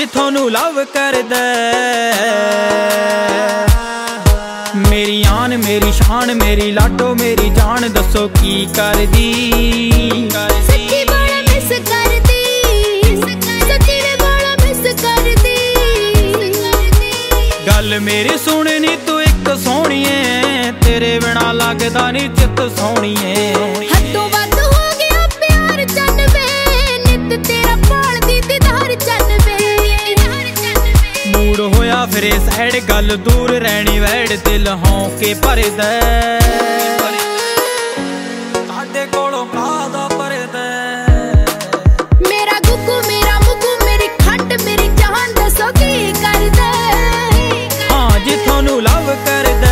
जी थोनू love करदा मेरी आन मेरी शान मेरी लाडो मेरी जान दसो की करदी सच्ची बाला मिस करदी सच्ची वे बाला मिस करदी गल मेरी सुननी तू एक सोहणीए तेरे बिना लगदा नी चित सोहणीए हदों वध हो गया प्यार चन वे नित तेरा भालदी दीदार चन वे मूड होया फिर सैड गल दूर रहनी वैड दिल हों के भरदा साडे कोलों कादा भरदा मेरा गुगू मेरा मुगू मेरी खंड मेरी जान दसो की करदा हाँ जी थोनू लव करदा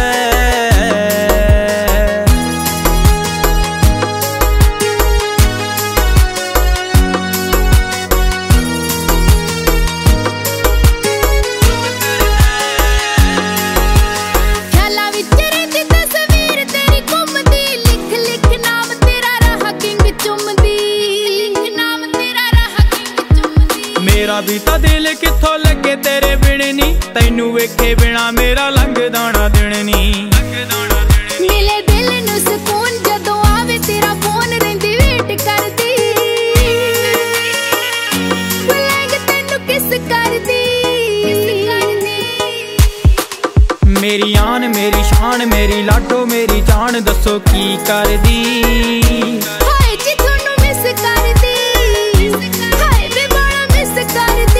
मेरा भी ता दिल किथों लगे तेरे बिन नी तैनू वेखे बिना मेरा लंघदा ना दिन नी मिले दिल नू सुकून जदों आवे तेरा फोन रहिंदी वेट करदी बुलांग तैनू किस करदी मेरी आन मेरी शान मेरी लाडो मेरी जान दसो की करदी हाय जी थोनू मिस करदी हाय वे बाला मिस करदी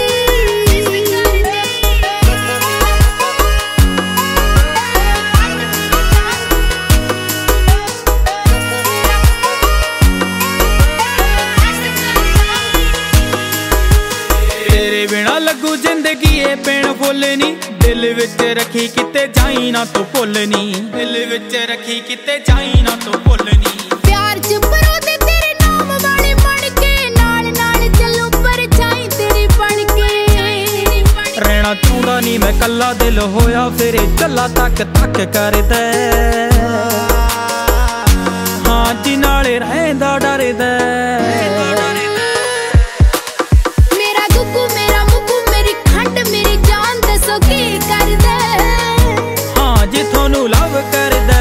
तेरे बिना लगू जिंदगी ए पेन फुल नी दिल विच रखी किते जाई ना तू भुल नी दिल विच रखी किते जाई ना तू भुल नी प्यार च परो दे तेरे नाम वाले बन के नाल नाल चलो पर जाई तेरी बन के रहना चाहता नी मैं कल्ला दिल होया फिर चला तक तक करदा हाँ जी नाले रहंदा डरदा मेरा गुगू मेरा मुगू मेरी खंड मेरी जान दसो की करदा हाँ जी थोनू लव करदा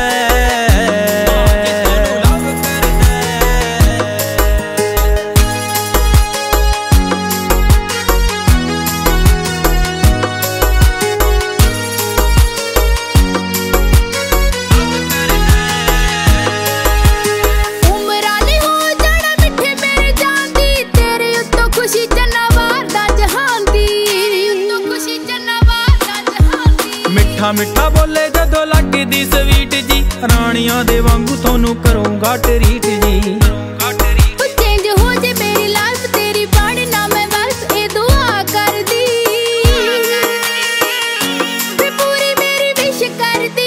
खुशी जन्नवार दा जहान दी तो खुशी जन्नवार दा जहान दी मिठा मिठा बोले जदों लगदी स्वीट जी रानियां दे वांगू थोनू करूंगा ट्रीट जी चेंज हो जे मेरी लाइफ तेरी बाड़ी ना मैं बस ए दुआ कर दी ते पूरी मेरी विश कर दी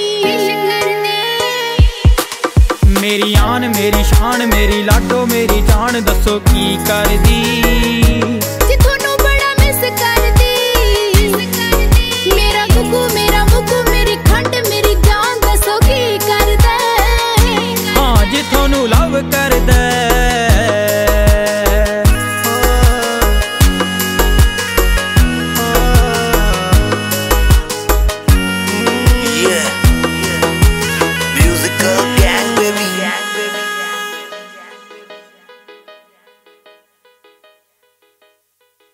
मेरी आन मेरी शान मेरी लाडो मेरी जान दसो की करदी